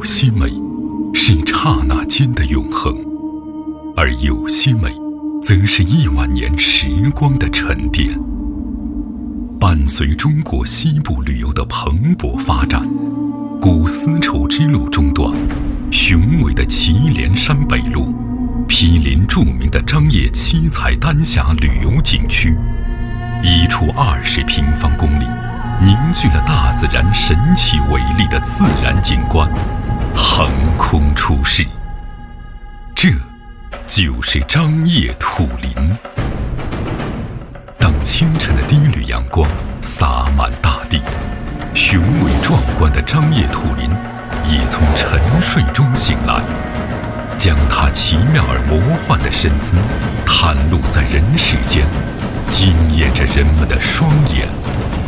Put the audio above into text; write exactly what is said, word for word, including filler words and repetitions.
有些美是刹那间的永恒，而有些美则是亿万年时光的沉淀。伴随中国西部旅游的蓬勃发展，古丝绸之路中段，雄伟的祁连山北麓，毗邻著名的张掖七彩丹霞旅游景区，一处二十平方公里，凝聚了大自然神奇伟丽的自然景观，横空出世。这就是张掖土林。当清晨的第一缕阳光洒满大地，雄伟壮观的张掖土林也从沉睡中醒来，将它奇妙而魔幻的身姿袒露在人世间，惊艳着人们的双眼